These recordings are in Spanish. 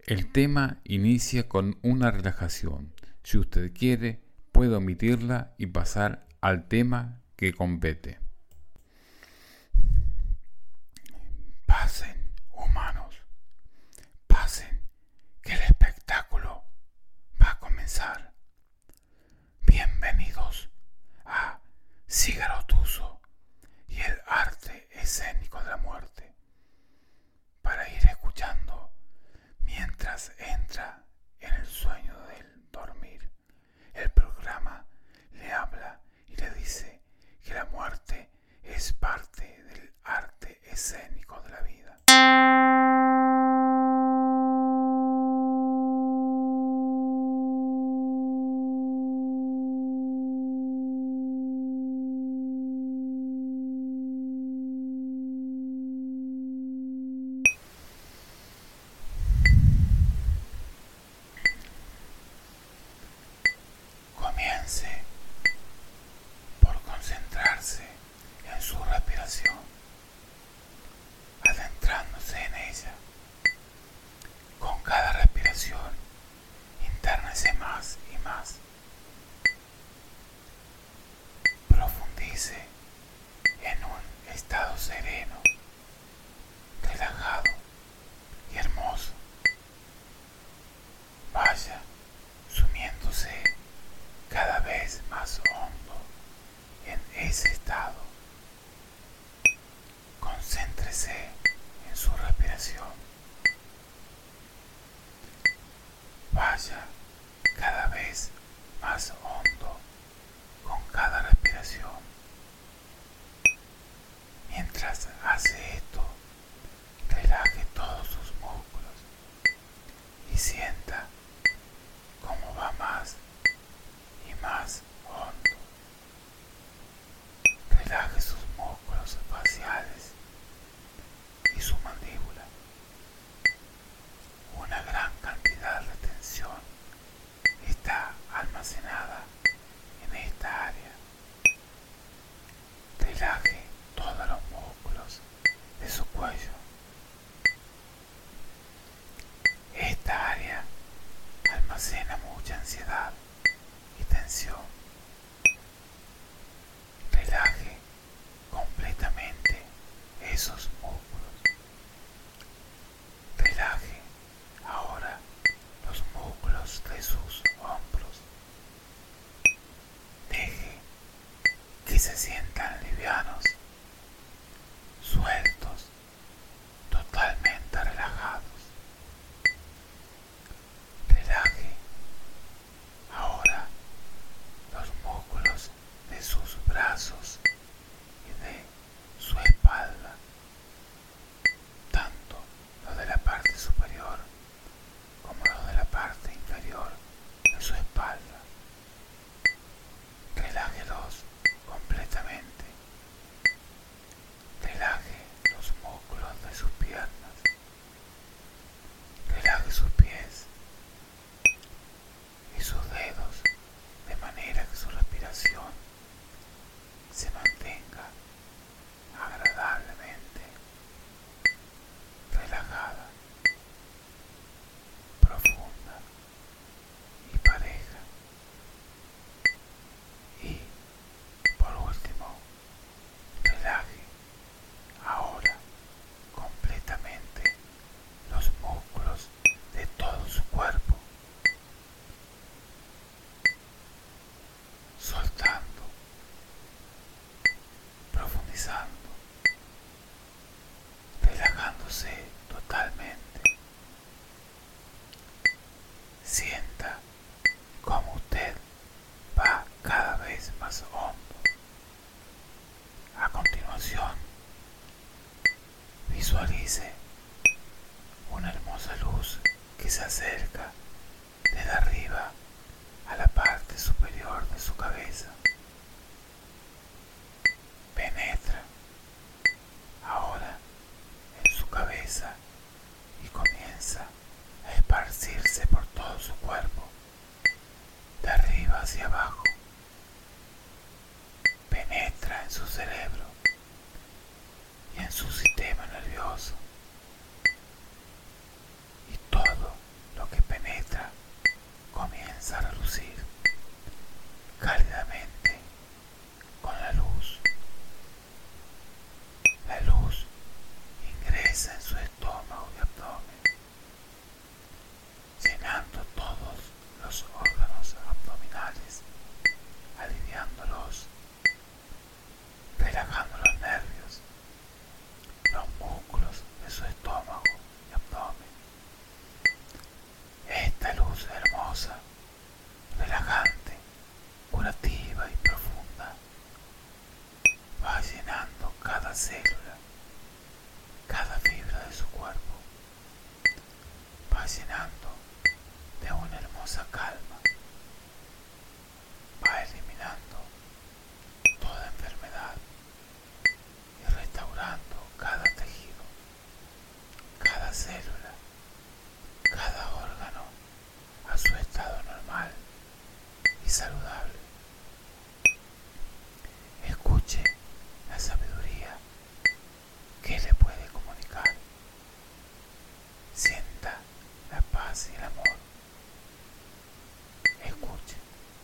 El tema inicia con una relajación. Si usted quiere, puede omitirla y pasar al tema que compete. Pasen, humanos, pasen, que el espectáculo va a comenzar. Bienvenidos a Cigarotuso y el arte escénico de la muerte, para ir escuchando mientras entra en el sueño del dormir. El programa le habla y le dice que la muerte es parte del arte escénico de la vida. Comience por concentrarse en su respiración, adentrándose en ella. Con cada respiración, internese más y más. Profundice en un estado sereno, relajado y hermoso. Vaya sumiéndose cada vez más hondo en ese estado. Concéntrese en su respiración. Vaya cada vez más hondo con cada respiración. Mientras hace esto, relaje todos sus músculos y sienta cómo va más y más hondo. Relaje sus músculos faciales y su mandíbula. Una gran cantidad de tensión está almacenada en esta área. Relaje todos los músculos de su cuello. Esta área almacena mucha ansiedad y tensión. Relaje completamente esos músculos. Relaje ahora los músculos de sus hombros. Deje que se sientan livianos, sueltos, totalmente relajados. Relaje ahora los músculos de sus brazos y de su espalda, tanto los de la parte superior como los de la parte inferior de su espalda. Relájelos completamente. Relaje los músculos de sus piernas. Relaje sus pies y sus dedos, de manera que su respiración se mantenga agradablemente relajada, profunda y pareja. Y por último, relaje ahora completamente los músculos de todo su cuerpo, soltando, profundizando, relajándose totalmente. Sienta cómo usted va cada vez más hondo. A continuación, visualice una hermosa luz que se acerca desde arriba a la parte superior de su cabeza. Penetra ahora en su cabeza y comienza a esparcirse por todo su cuerpo, de arriba hacia abajo. Penetra en su cerebro y en su sistema nervioso, y todo célula, cada órgano a su estado normal y saludable. Escuche la sabiduría que le puede comunicar. Sienta la paz y el amor. Escuche.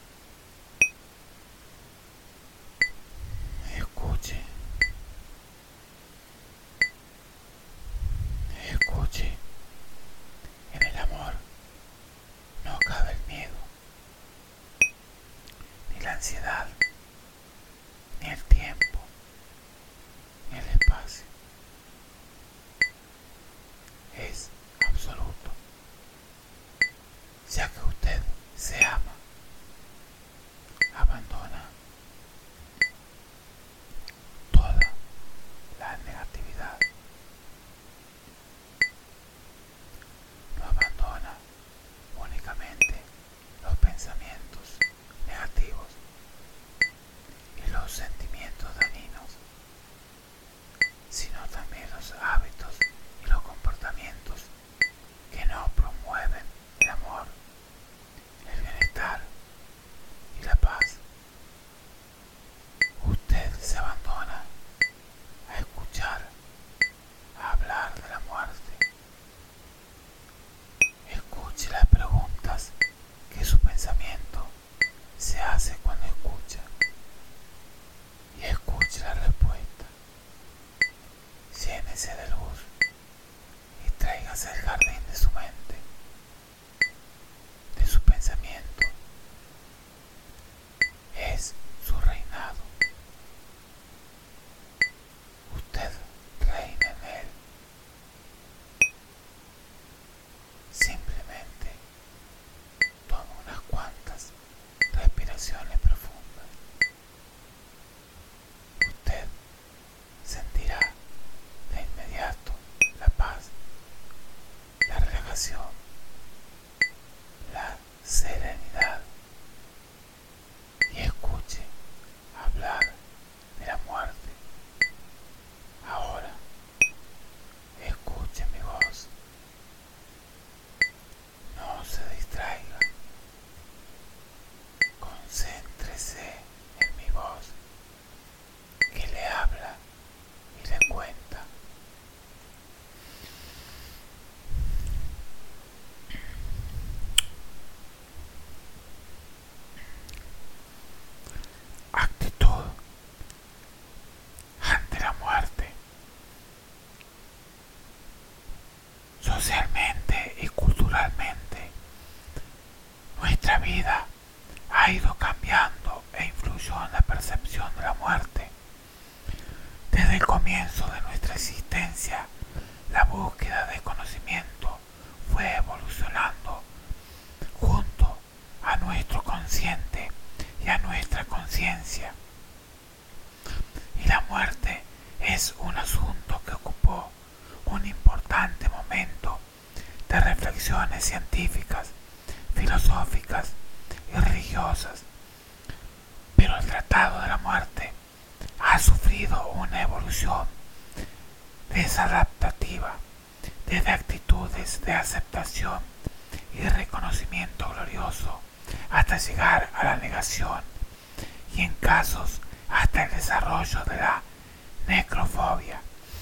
Escuche. Escuche. En el amor no cabe el miedo, ni la ansiedad, ni el tiempo, ni el espacio. Es absoluto. Ya que usted se ama, abandona toda la negatividad. No abandona únicamente los pensamientos negativos y los sentimientos dañinos, sino también los hábitos y los comportamientos que no promueven el amor, el bienestar y la paz. Usted se abandona a escuchar, a hablar de la muerte. Escuche las preguntas que su pensamiento se hace cuando escucha y escuche la respuesta. Llénese de luz y tráigase al jardín de su mente, de su pensamiento. Es su reinado. Usted reina en él. Simplemente toma unas cuantas respiraciones profundas. Usted sentirá de inmediato la paz, la relajación, la serenidad. Y escuche hablar de la muerte. Ahora, escuche mi voz. No se distraiga. Concéntrese en mi voz, que le habla y le cuenta. Actitud ante la muerte. Socialmente y culturalmente, nuestra vida ha ido cambiando e influyó en la percepción de la muerte. Desde el comienzo de nuestra existencia, la búsqueda de conocimiento fue evolucionando junto a nuestro consciente y a nuestra conciencia. Y la muerte es un asunto que ocupó un importante momento de reflexiones científicas, filosóficas y religiosas. Pero el tratado de la muerte ha sufrido una evolución desadaptativa desde actitudes de aceptación y reconocimiento glorioso hasta llegar a la negación y en casos hasta el desarrollo de la necrofobia.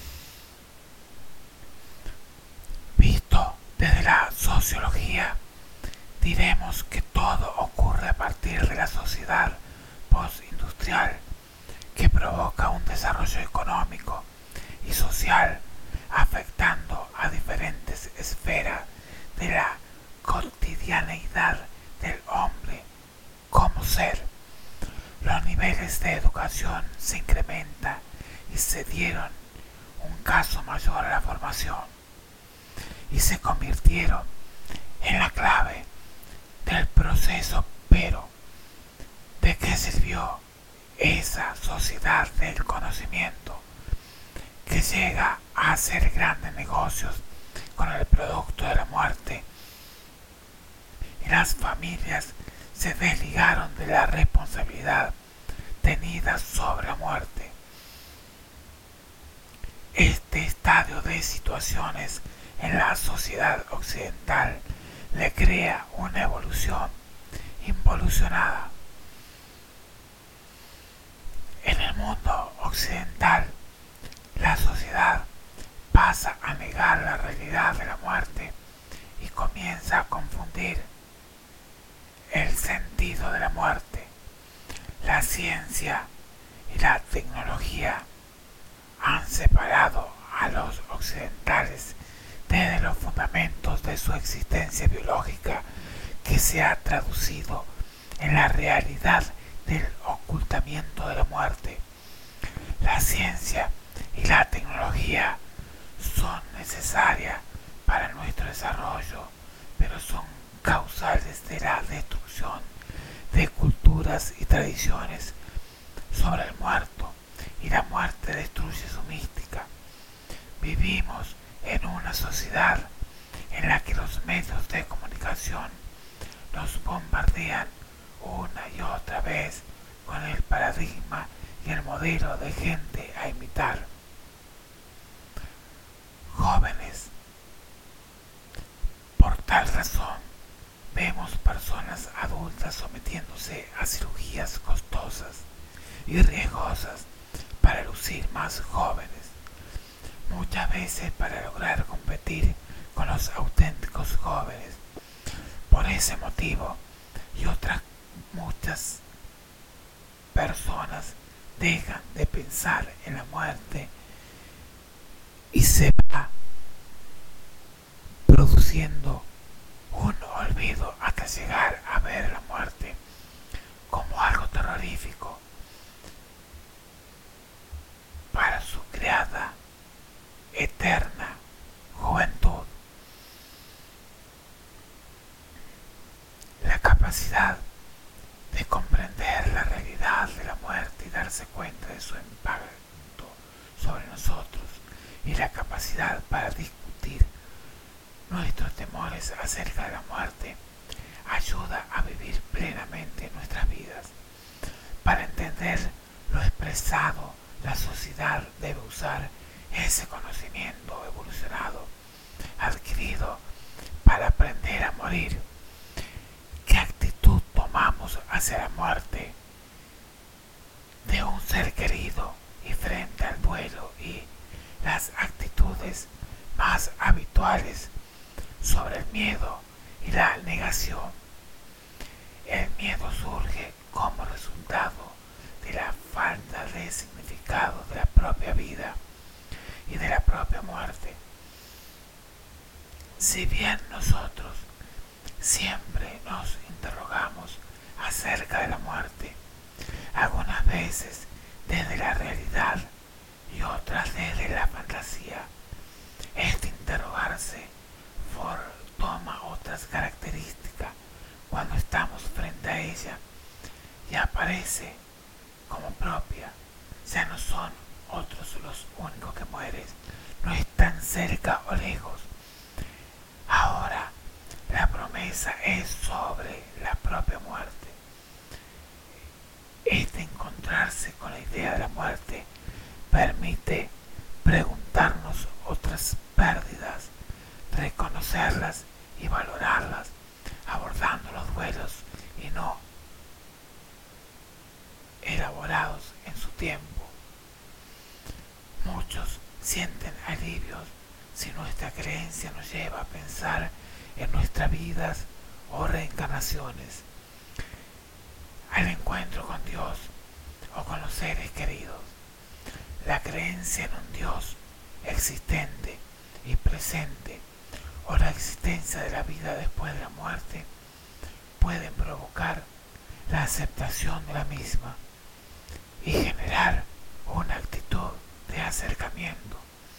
Visto desde la sociología, diremos que todo ocurre a partir de la sociedad postindustrial que provoca un desarrollo económico y social afectando a diferentes esferas de la cotidianeidad del hombre como ser. Los niveles de educación se incrementan y se dieron un caso mayor a la formación y se convirtieron en la clave del proceso. Pero ¿de qué sirvió esa sociedad del conocimiento que llega a hacer grandes negocios con el producto de la muerte? Y las familias se desligaron de la responsabilidad tenida sobre la muerte. Este estadio de situaciones en la sociedad occidental le crea una evolución involucionada. En el mundo occidental, la sociedad pasa a negar la realidad de la muerte y comienza a confundir el sentido de la muerte. La ciencia y la tecnología han separado a los occidentales desde los fundamentos de su existencia biológica, que se ha traducido en la realidad del ocultamiento de la muerte. La ciencia y la tecnología son necesarias para nuestro desarrollo, pero son causales de la destrucción de culturas y tradiciones sobre el muerto, y la muerte destruye su mística. Vivimos en una sociedad en la que los medios de comunicación nos bombardean una y otra vez con el paradigma y el modelo de gente a imitar. Jóvenes, por tal razón, vemos personas adultas sometiéndose a cirugías costosas y riesgosas para lucir más jóvenes, muchas veces para lograr competir con los auténticos jóvenes. Por ese motivo y otras muchas personas dejan de pensar en la muerte y se va produciendo un olvido hasta llegar a ver la muerte como algo terrorífico para su creada eterna juventud. La capacidad de comprender la realidad de la muerte y darse cuenta de su impacto sobre nosotros, y la capacidad para discutir nuestros temores acerca de la muerte ayuda a vivir plenamente nuestras vidas. Para entender lo expresado, la sociedad debe usar ese conocimiento evolucionado adquirido para aprender a morir. ¿Qué actitud tomamos hacia la muerte de un ser querido y frente al duelo y las actitudes más habituales sobre el miedo y la negación? El miedo surge como resultado de la falta de significado de la propia vida y de la propia muerte. Si bien nosotros siempre nos interrogamos acerca de la muerte, algunas veces desde la realidad y otras desde la fantasía, este interrogarse toma otras características cuando estamos frente a ella y aparece como propia. Ya no son otros los únicos que mueren, no están cerca o lejos. Ahora la promesa es sobre la propia muerte. Este encontrarse con la idea de la muerte permite preguntarnos otras pérdidas, reconocerlas y valorarlas, abordando los duelos y no elaborados en su tiempo. Muchos sienten alivios si nuestra creencia nos lleva a pensar en nuestras vidas o reencarnaciones, al encuentro con Dios o con los seres queridos. La creencia en un Dios existente y presente o la existencia de la vida después de la muerte pueden provocar la aceptación de la misma y generar una actitud de acercamiento.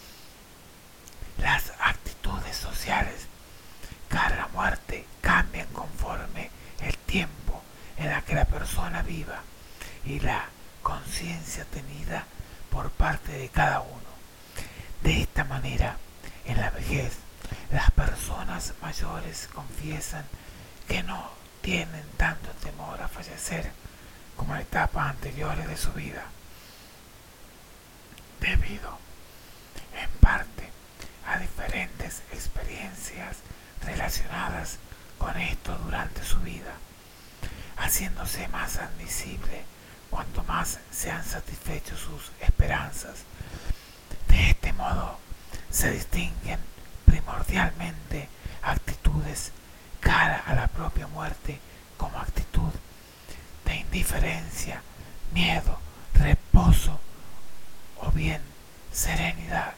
Las actitudes sociales cara a la muerte cambian conforme el tiempo en la que la persona viva y la conciencia tenida por parte de cada uno. De esta manera, en la vejez, las personas mayores confiesan que no tienen tanto temor a fallecer como en etapas anteriores de su vida, debido en parte a diferentes experiencias relacionadas con esto durante su vida, haciéndose más admisible cuanto más se han satisfecho sus esperanzas. De este modo se distinguen primordialmente actitudes cara a la propia muerte como actitud de indiferencia, miedo, reposo o bien serenidad.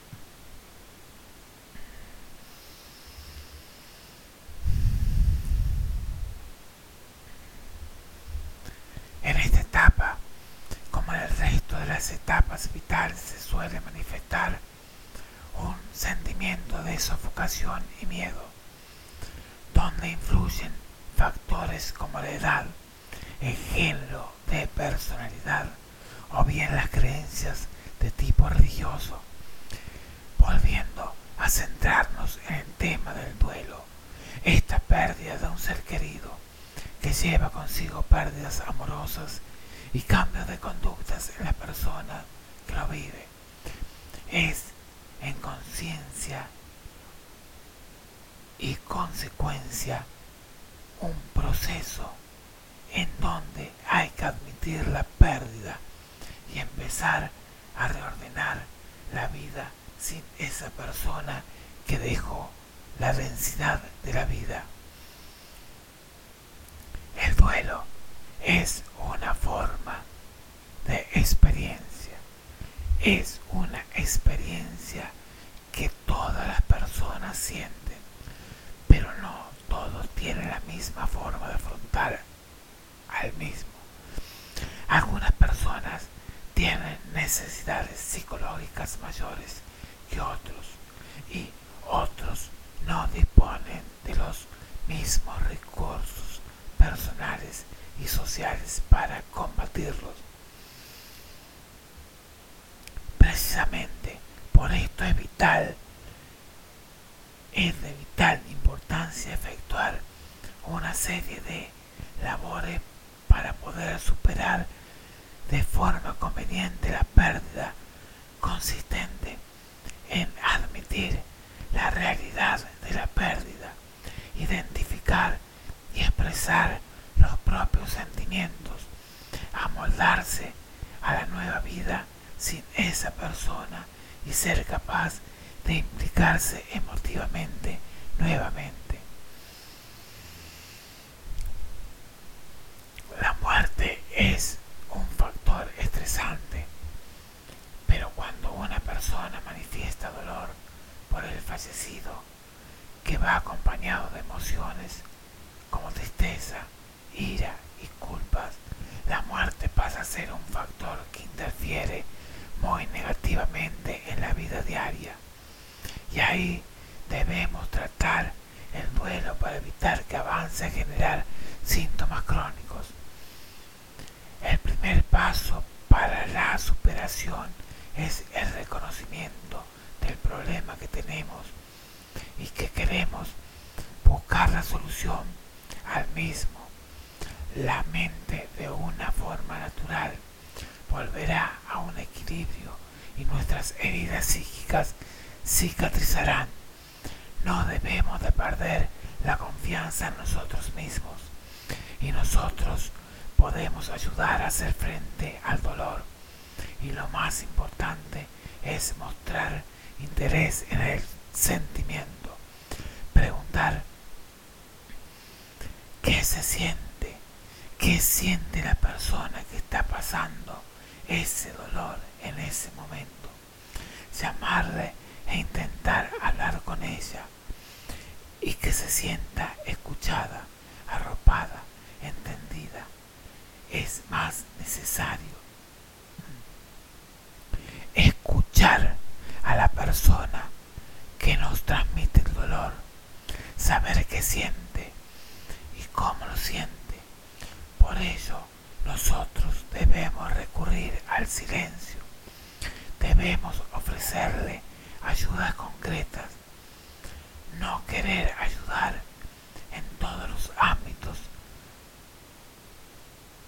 En esta etapa, como en el resto de las etapas vitales, se suele manifestar un sentimiento de sofocación y miedo, donde influyen factores como la edad, el género de personalidad o bien las creencias de tipo religioso. Volviendo a centrarnos en el tema del duelo, esta pérdida de un ser querido que lleva consigo pérdidas amorosas y cambios de conductas en la persona que lo vive, es en conciencia y consecuencia un proceso en donde hay que admitir la pérdida y empezar a reordenar la vida sin esa persona que dejó la densidad de la vida. El duelo es una forma de experiencia, es una experiencia que todas las personas sienten, pero no todos tienen la misma forma de afrontar al mismo. Algunas personas tienen necesidades psicológicas mayores que otros y otros no disponen de los mismos recursos personales y sociales para combatirlos. Precisamente por esto es de vital importancia efectuar una serie de labores para poder superar de forma conveniente la pérdida, consistente en admitir la realidad de la pérdida, identificar y expresar los propios sentimientos, amoldarse a la nueva vida sin esa persona y ser capaz de implicarse emotivamente nuevamente. La muerte es un factor estresante, pero cuando una persona manifiesta dolor por el fallecido, que va acompañado de emociones como tristeza, ira y culpas, la muerte pasa a ser un factor que interfiere muy negativamente en la vida diaria. Y ahí debemos tratar el duelo para evitar que avance a generar síntomas crónicos. El primer paso para la superación es el reconocimiento del problema que tenemos y que queremos buscar la solución al mismo. La mente, de una forma natural, volverá a un equilibrio y nuestras heridas psíquicas cicatrizarán. No debemos de perder la confianza en nosotros mismos y nosotros podemos ayudar a hacer frente al dolor. Y lo más importante es mostrar interés en el sentimiento. Preguntar qué se siente, qué siente la persona que está pasando ese dolor en ese momento. Llamarle e intentar hablar con ella y que se sienta escuchada, arropada, entendida. Es más necesario escuchar a la persona que nos transmite el dolor, saber qué siente y cómo lo siente. Por ello, nosotros debemos recurrir al silencio, debemos ofrecerle ayudas concretas, no querer ayudar en todos los ámbitos.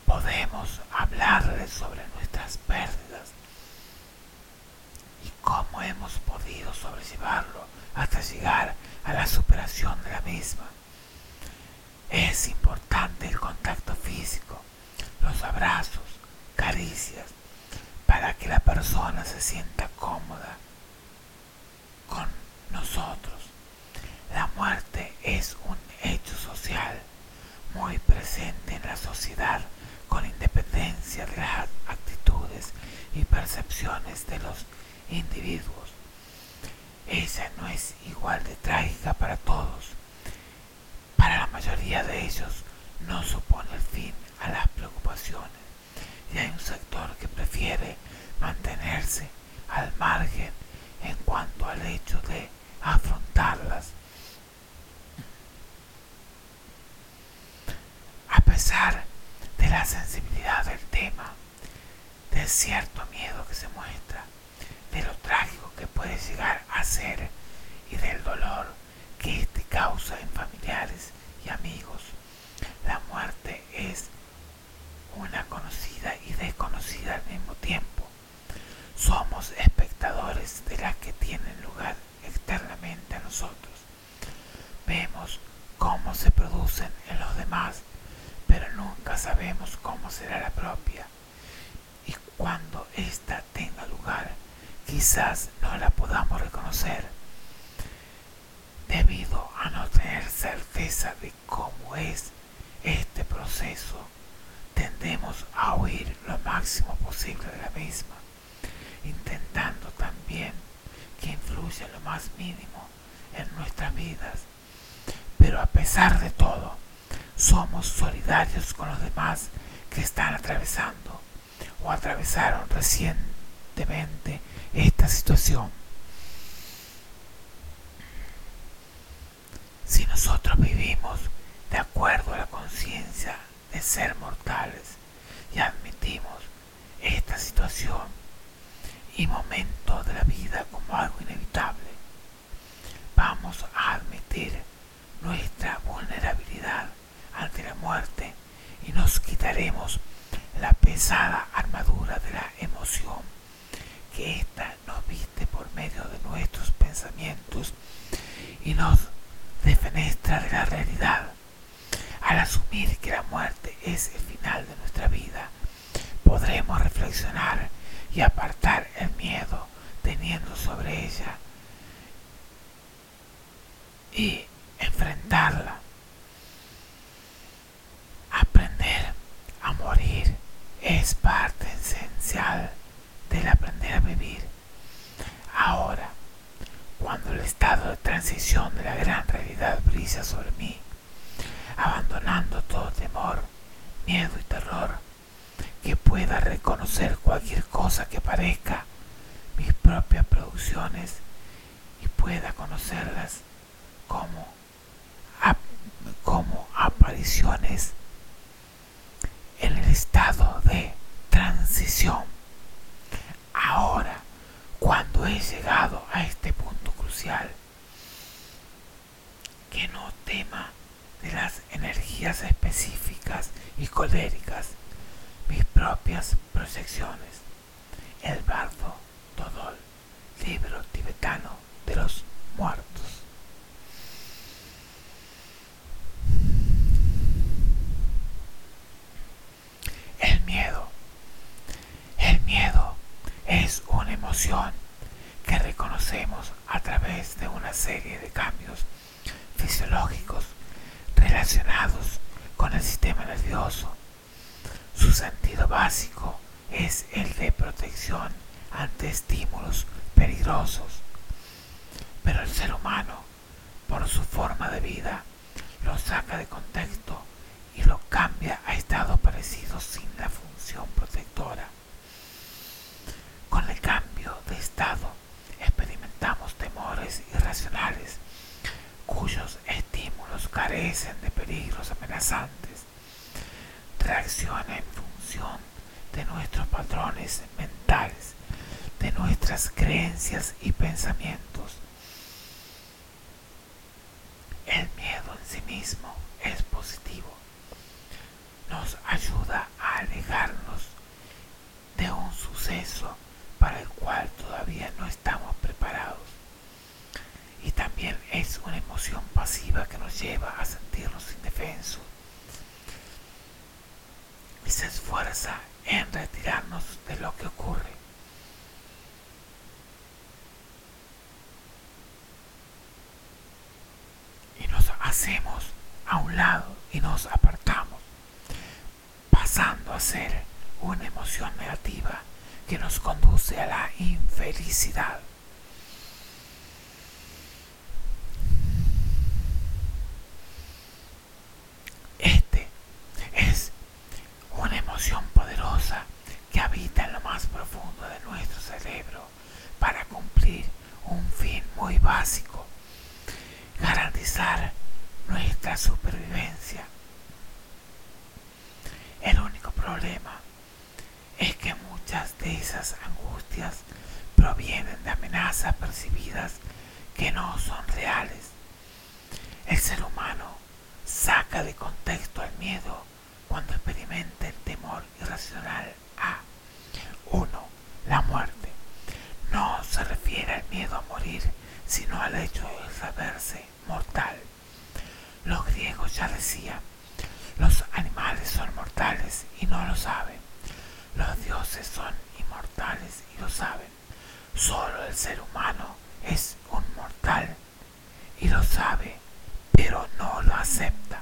Podemos hablarle sobre nuestras pérdidas y cómo cómo hemos podido sobrellevarlo hasta llegar a la superación de la misma. Es importante el contacto físico, los abrazos, caricias, para que la persona se sienta cómoda con nosotros. La muerte es un hecho social muy presente en la sociedad, con independencia de las actitudes y percepciones de los individuos. Ella no es igual de trágica para todos. Para la mayoría de ellos no supone el fin a las preocupaciones, y hay un sector que prefiere mantenerse al margen en cuanto al hecho de afrontarlas. A pesar de la sensibilidad del tema, del cierto miedo que se muestra, de lo trágico que puede llegar a ser y del dolor que este causa en familiares y amigos, la muerte es una conocida y desconocida al mismo tiempo. Somos espectadores de las que tienen lugar externamente a nosotros. Vemos cómo se producen en los demás, pero nunca sabemos cómo será la propia. Y cuando ésta tenga lugar, quizás no la podamos reconocer, debido a no tener certeza de cómo es este proceso. Tendemos a huir lo máximo posible de la misma, intentando también que influya lo más mínimo en nuestras vidas. Pero a pesar de todo, somos solidarios con los demás que están atravesando o atravesaron recientemente esta situación. Si nosotros vivimos de acuerdo a la conciencia de ser mortales y admitimos esta situación y momento de la vida como algo inevitable, vamos a admitir nuestra vulnerabilidad ante la muerte y nos quitaremos la pesada armadura de la emoción que ésta nos viste por medio de nuestros pensamientos y nos defenestra de la realidad. Al asumir que la muerte es el final de nuestra vida, podremos reflexionar y apartar el miedo teniendo sobre ella y enfrentarla. Aprender a morir es parte esencial del aprender a vivir. Ahora, cuando el estado de transición de la gran realidad brilla sobre mí, abandonando todo temor, miedo y terror, que pueda reconocer cualquier cosa que parezca mis propias producciones y pueda conocerlas como apariciones en el estado de transición. Ahora, cuando he llegado a este punto crucial, que no tema de las energías específicas y coléricas, mis propias proyecciones. El bardo Todol, libro tibetano de los muertos. El miedo. El miedo es una emoción que reconocemos a través de una serie de cambios fisiológicos relacionados con el sistema nervioso. Su sentido básico es el de protección ante estímulos peligrosos, pero el ser humano, por su forma de vida, lo saca de contexto y lo cambia a estados parecidos sin la función protectora. Con el cambio de estado experimentamos temores irracionales cuyos estímulos carecen de peligros amenazantes. Reacciona en función de nuestros patrones mentales, de nuestras creencias y pensamientos. El miedo en sí mismo es positivo. Nos ayuda a alejarnos de un suceso para el cual todavía no estamos preparados. es una emoción pasiva que nos lleva a sentirnos indefensos y se esfuerza en retirarnos de lo que ocurre. Y nos hacemos a un lado y nos apartamos, pasando a ser una emoción negativa que nos conduce a la infelicidad. Este es una emoción poderosa que habita en lo más profundo de nuestro cerebro para cumplir un fin muy básico: garantizar nuestra supervivencia. El único problema es que muchas de esas angustias provienen de amenazas percibidas que no son reales. El ser humano saca de contexto el miedo cuando experimenta el temor irracional a 1. La muerte. No se refiere al miedo a morir, sino al hecho de saberse mortal. Los griegos ya decían: los animales son mortales y no lo saben. Los dioses son inmortales y lo saben. Solo el ser humano es un mortal y lo sabe, pero no lo acepta.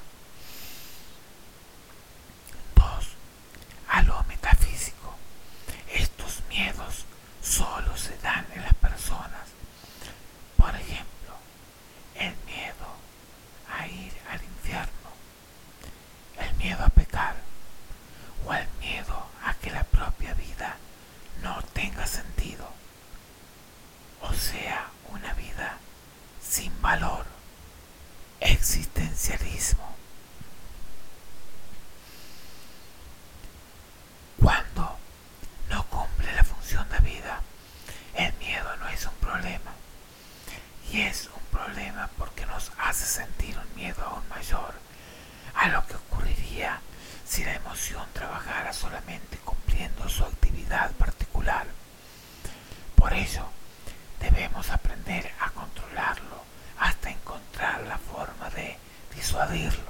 2. A lo metafísico. Estos miedos solo se dan en las personas. Por ejemplo, el miedo a ir al infierno, el miedo a pecar o el miedo a que la propia vida no tenga sentido, o sea, una vida sin valor. Existencialismo. Cuando no cumple la función de vida, el miedo no es un problema, y es un problema porque nos hace sentir un miedo aún mayor a lo que ocurriría si la emoción trabajara solamente cumpliendo su actividad particular. Por ello, debemos aprender a controlarlo hasta encontrar la forma de disuadirlo.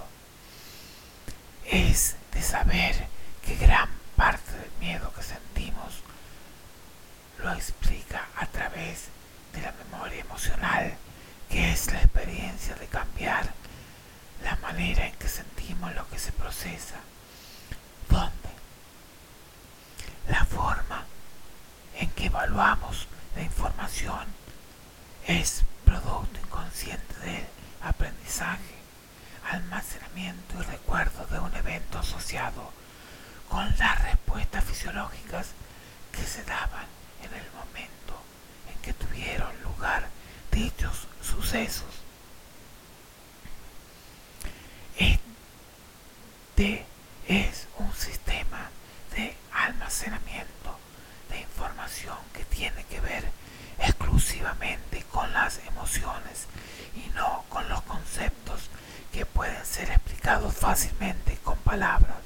Es de saber que gran parte del miedo que sentimos lo explica a través de la memoria emocional, que es la experiencia de cambiar la manera en que sentimos lo que se procesa. ¿Dónde? La forma en que evaluamos la información es producto inconsciente del aprendizaje, almacenamiento y recuerdo de un evento asociado con las respuestas fisiológicas que se daban en el momento en que tuvieron lugar dichos sucesos. Este es un sistema de almacenamiento de información que tiene que ver exclusivamente con las emociones y no con los conceptos que pueden ser explicados fácilmente con palabras.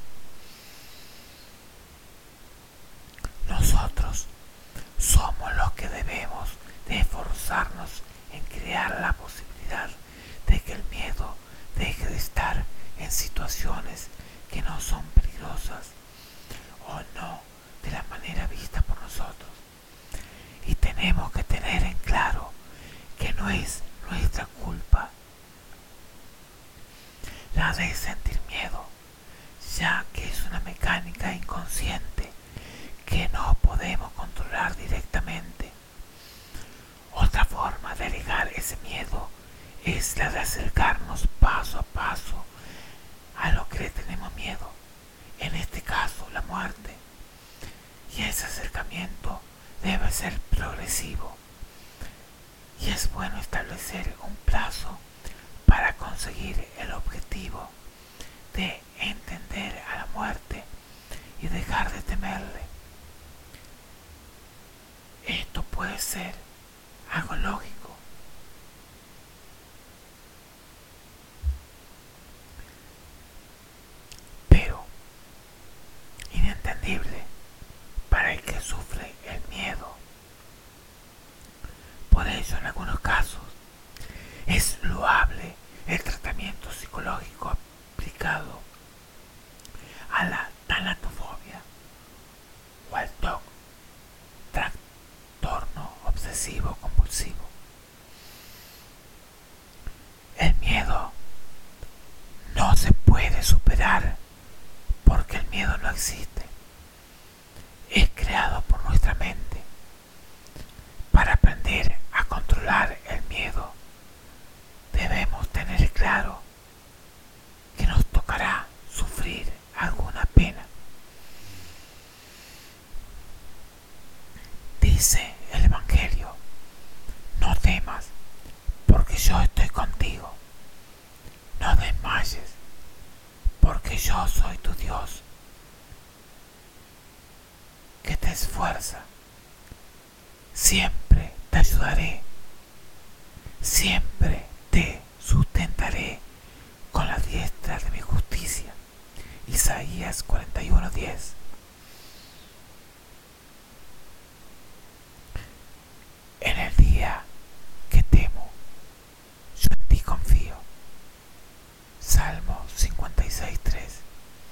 Nosotros somos los que debemos de esforzarnos en crear la posibilidad de que el miedo deje de estar en situaciones que no son peligrosas o no de la manera vista por nosotros. Y tenemos que tener en claro que no es nuestra culpa la de sentir miedo, ya que es una mecánica inconsciente que no podemos controlar directamente. Otra forma de alejar ese miedo es la de acercarnos paso a paso a lo que le tenemos miedo, en este caso la muerte. Y ese acercamiento debe ser progresivo. Y es bueno establecer un plazo para conseguir el objetivo de entender a la muerte y dejar de temerle. Esto puede ser algo lógico, pero inentendible para el que sufre el miedo. Por ello, en algunos casos, es lo luchar porque el miedo no existe. Es creado por nuestra mente. Para aprender a controlar el miedo, debemos tener claro que nos tocará sufrir alguna pena. Dice el Evangelio: no temas, porque yo estoy contigo. No desmayes, porque yo soy tu Dios, que te esfuerza. Siempre te ayudaré, siempre te sustentaré con la diestra de mi justicia. Isaías 41:10. En el día que temo, yo en ti confío. Salmo 56:3.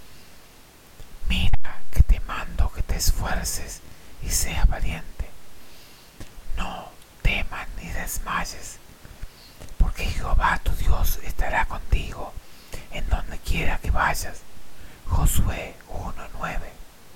Mira que te mando que te esfuerces y seas valiente. No temas ni desmayes, porque Jehová tu Dios estará contigo en donde quiera que vayas. Josué 1:9.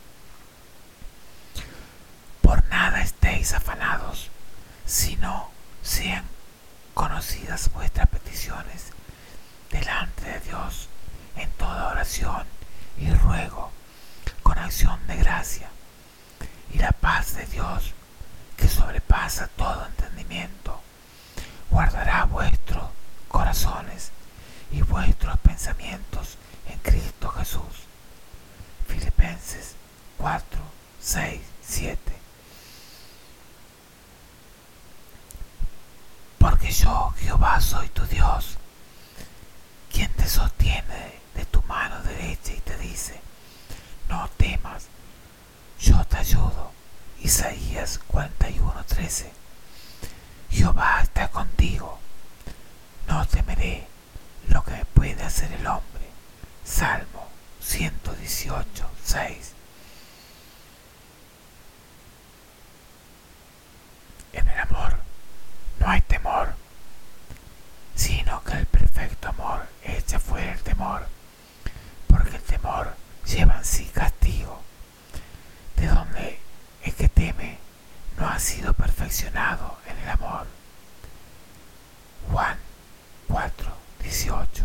Por nada estéis afanados, sino sean conocidas vuestras peticiones delante de Dios en toda oración y ruego con acción de gracia, y la paz de Dios, que sobrepasa todo entendimiento, guardará vuestros corazones y vuestros pensamientos en Cristo Jesús. Filipenses 4:6-7. Porque yo, Jehová, soy tu Dios, quien te sostiene de tu mano derecha y te dice: no temas, yo te ayudo. Isaías 41:13. Jehová está contigo, no temeré lo que me puede hacer el hombre. Salmo 118:6. En el amor no hay temor, sino que el perfecto amor echa fuera el temor, porque el temor lleva en sí castigo, de donde el que teme no ha sido perfeccionado en el amor. Juan 4:18.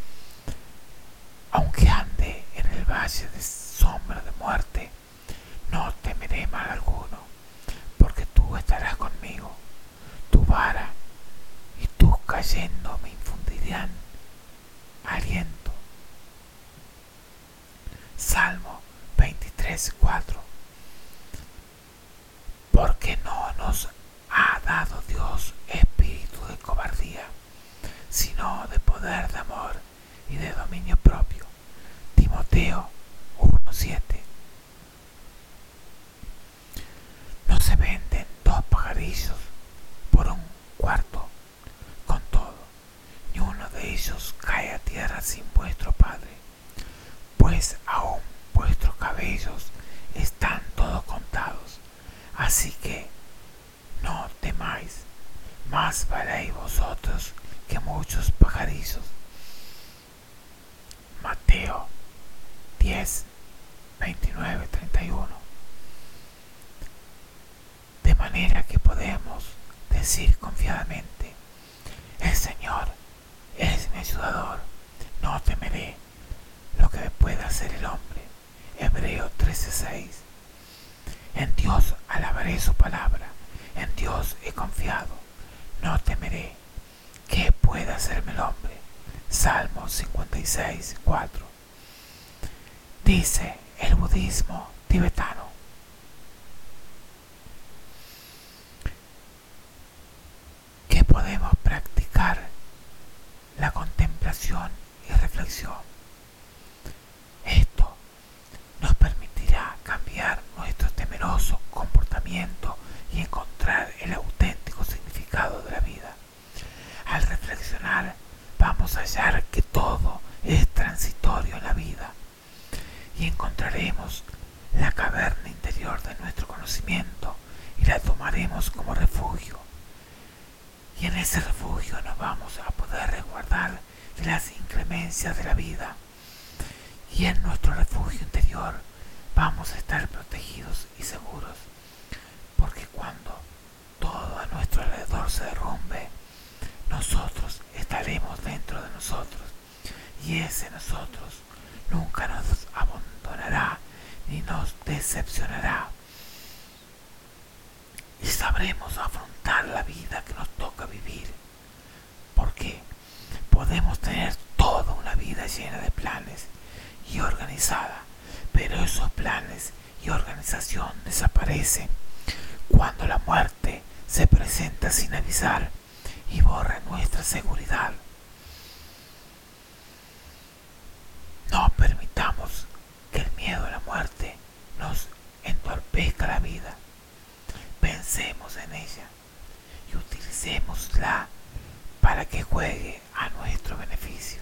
Aunque ande en el valle de sombra de muerte, no temeré mal alguno, porque tú estarás conmigo. Tu vara y tus cayendo me infundirán aliento. Salmo 23:4. Porque no nos ha dado Dios espíritu de cobardía, sino de poder, de amor y de dominio propio. Timoteo 1:7. No se venden dos pajarillos por un cuarto. Con todo, ni uno de ellos cae a tierra sin vuestro Padre, pues aún vuestros cabellos están todos contados. Así que no temáis, más valéis vosotros que muchos pajarillos. Mateo 10:29-31. De manera que podemos decir confiadamente: el Señor es mi ayudador, no temeré lo que me pueda hacer el hombre. Hebreo 13:6. En Dios alabaré su palabra, en Dios he confiado, no temeré. ¿Qué puede hacerme el hombre? Salmo 56:4. Dice el budismo tibetano: que podemos practicar la contemplación y reflexión. Esto nos permitirá cambiar nuestro temeroso comportamiento y encontrar el auténtico significado de la vida. Al reflexionar, vamos a hallar que todo es transitorio en la vida y encontraremos la caverna interior de nuestro conocimiento y la tomaremos como refugio. Y en ese refugio nos vamos a poder resguardar de las inclemencias de la vida y en nuestro refugio interior vamos a estar protegidos y seguros, porque cuando todo a nuestro alrededor se derrumbe, nosotros estaremos dentro de nosotros, y ese nosotros nunca nos abandonará ni nos decepcionará, y sabremos afrontar la vida que nos toca vivir, porque podemos tener toda una vida llena de planes y organizada, pero esos planes y organización desaparecen cuando la muerte se presenta sin avisar y borra nuestra seguridad. No permitamos que el miedo a la muerte nos entorpezca la vida. Pensemos en ella y utilicémosla para que juegue a nuestro beneficio.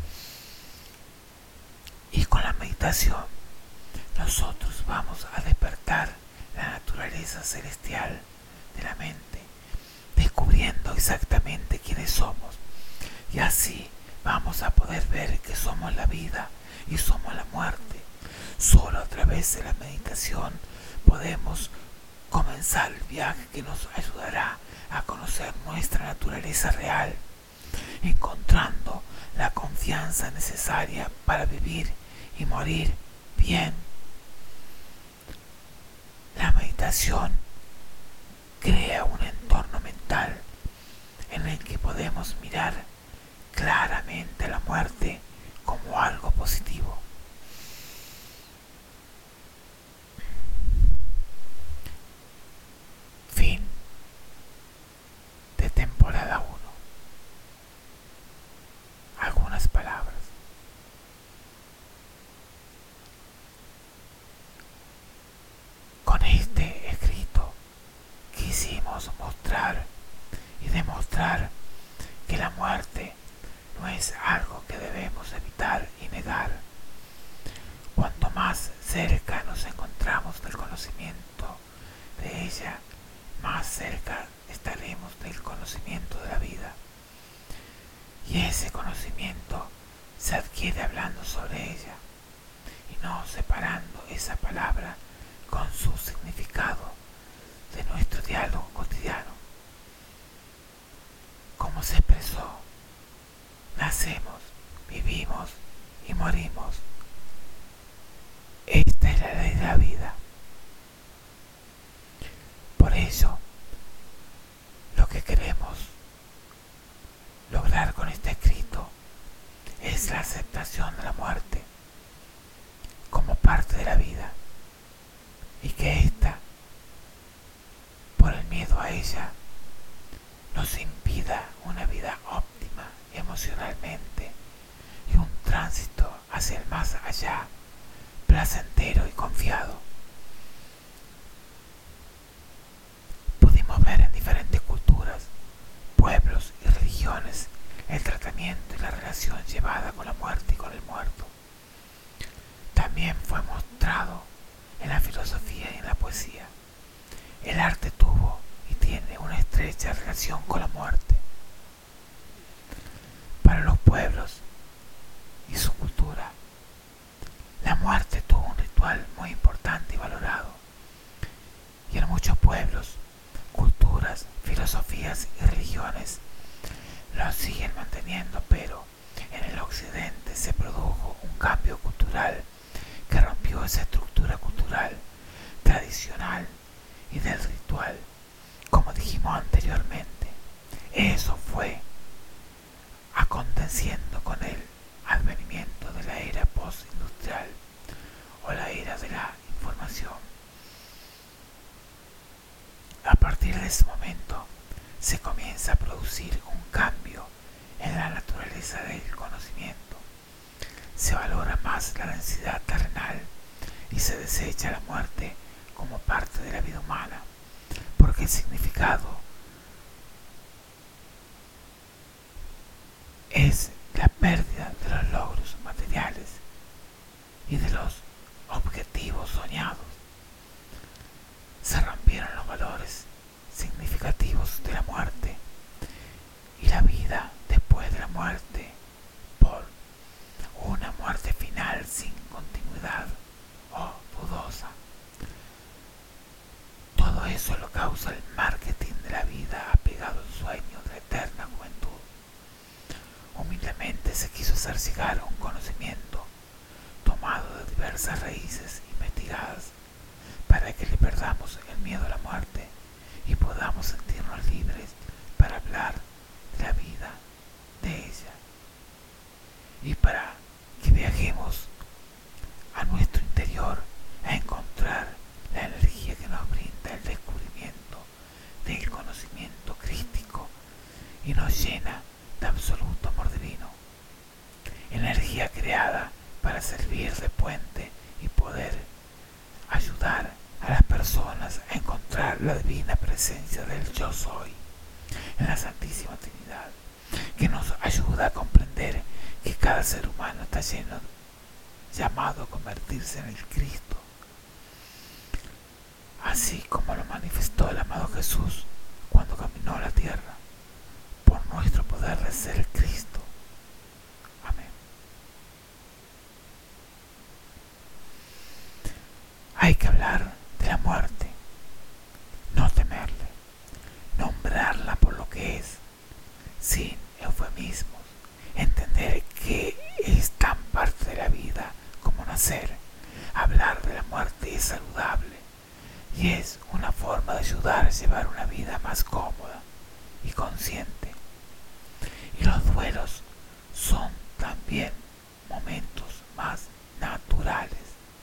Y con la meditación nosotros vamos a despertar la naturaleza celestial de la mente, descubriendo exactamente quiénes somos, y así vamos a poder ver que somos la vida y somos la muerte. Solo a través de la meditación podemos comenzar el viaje que nos ayudará a conocer nuestra naturaleza real, encontrando la confianza necesaria para vivir y morir bien. La meditación crea un entorno mental en el que podemos mirar claramente la muerte como algo positivo. Fin de temporada 1. Algunas palabras. Con este escrito quisimos mostrar y demostrar que la muerte no es algo que debemos evitar y negar. Cuanto más cerca nos encontramos del conocimiento de ella, más cerca estaremos del conocimiento de la vida. Y ese conocimiento se adquiere hablando sobre ella y no separando esa palabra con su significado de nuestro diálogo cotidiano. Como se expresó, nacemos, vivimos y morimos. Esta es la ley de la vida. Por ello, lo que queremos lograr con este escrito es la aceptación de la muerte como parte de la vida, y que ésta, por el miedo a ella, nos impida una vida óptima emocionalmente y un tránsito hacia el más allá, placentero y confiado. Pudimos ver en diferentes culturas, pueblos y religiones el tratamiento y la relación llevada con la muerte y con el muerto. También fue mostrado en la filosofía y en la poesía. El arte tuvo y tiene una estrecha relación con la muerte. Para los pueblos y su cultura, la muerte tuvo un ritual muy importante y valorado. Y en muchos pueblos, culturas, filosofías y religiones lo siguen manteniendo, pero en el occidente se produjo un cambio cultural que rompió esa estructura cultural tradicional y del ritual, como dijimos anteriormente. Eso fue aconteciendo con el advenimiento de la era postindustrial o la era de la información. A partir de ese momento se comienza a producir un cambio en la naturaleza del conocimiento. Se valora más la densidad terrenal y se desecha la muerte como parte de la vida humana, porque el significado es la pérdida de los logros materiales y de los objetivos soñados. Se rompieron los valores significativos de la muerte y la vida después de la muerte por una muerte final sin hacer llegar un conocimiento tomado de diversas raíces investigadas para que le perdamos el miedo a la muerte y podamos sentirnos libres para hablar de la vida, de ella, y para que viajemos a nuestro interior a encontrar la energía que nos brinda el descubrimiento del conocimiento crístico y nos llena de absoluto amor divino, energía creada para servir de puente y poder ayudar a las personas a encontrar la divina presencia del Yo Soy en la Santísima Trinidad, que nos ayuda a comprender que cada ser humano está llamado a convertirse en el Cristo, así como lo manifestó el amado Jesús cuando caminó a la tierra, por nuestro poder de ser el Cristo. Amén. Hay que hablar de la muerte, no temerle, nombrarla por lo que es, sin eufemismos, entender que es tan parte de la vida como nacer. Hablar de la muerte es saludable y es una forma de ayudar a llevar una vida más cómoda y consciente. Y los duelos son también momentos más naturales.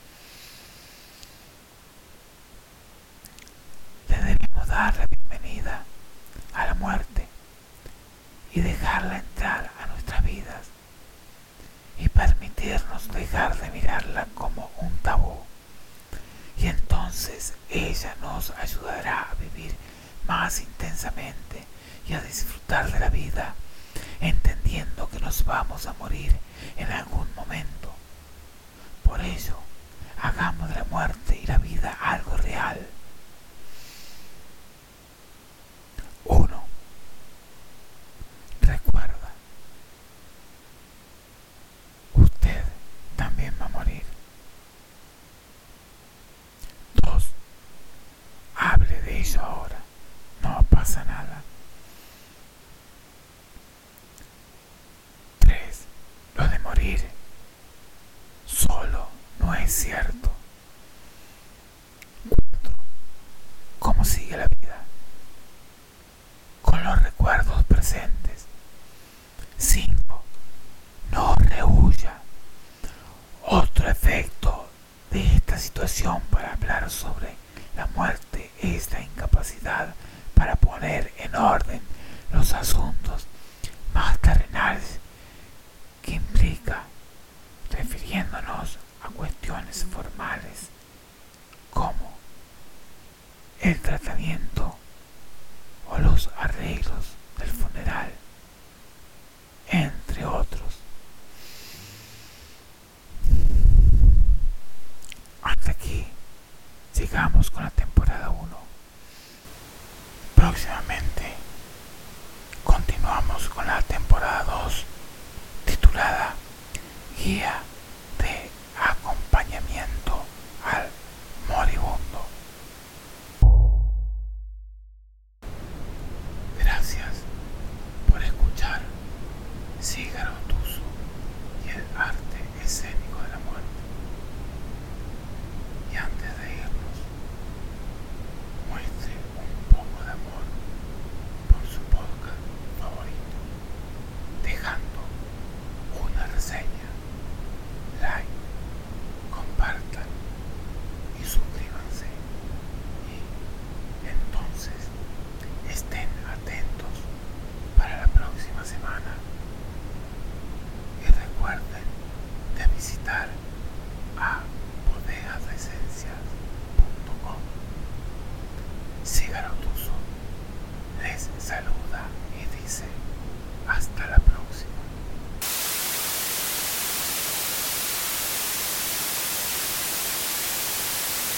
Le debemos dar la bienvenida a la muerte y dejarla entrar a nuestras vidas y permitirnos dejar de mirarla como un tabú. Y entonces ella nos ayudará a vivir más intensamente y a disfrutar de la vida, entendiendo que nos vamos a morir en algún momento. Por ello, hagamos de la muerte y la vida algo real. 1. Recuerda, usted también va a morir. 2. Hable de ello ahora, no pasa nada. 3. Lo de morir solo no es cierto. 4. ¿Cómo sigue la vida? Con los recuerdos presentes. 5. No rehuya. Otro efecto de esta situación para hablar sobre la muerte es la incapacidad para poner en orden los asuntos más terrenales que implica, refiriéndonos a cuestiones formales como el tratamiento o los arreglos del funeral, entre otros. Hasta aquí llegamos con la temporada 1. Próximamente continuamos con la temporada 2, titulada Guía de acompañamiento al moribundo. Gracias por escuchar Cígaro Tuso y el arte escénico de la muerte. Y antes de irnos,